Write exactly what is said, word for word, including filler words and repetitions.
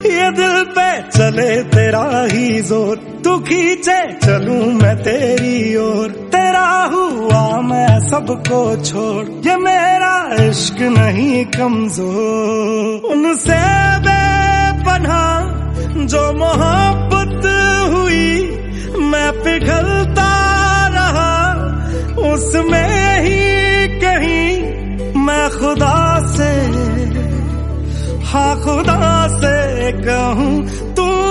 ये दिल पे चले तेरा ही जोर, तू खींचे चलूं मैं तेरी ओर। तेरा हुआ मैं सबको छोड़, ये मेरा इश्क नहीं कमजोर। उनसे बेपनाह जो मोहब्बत हुई, मैं पिघलता रहा उसमें ही कहीं। मैं खुदा से, हाँ खुदा से कहूँ तू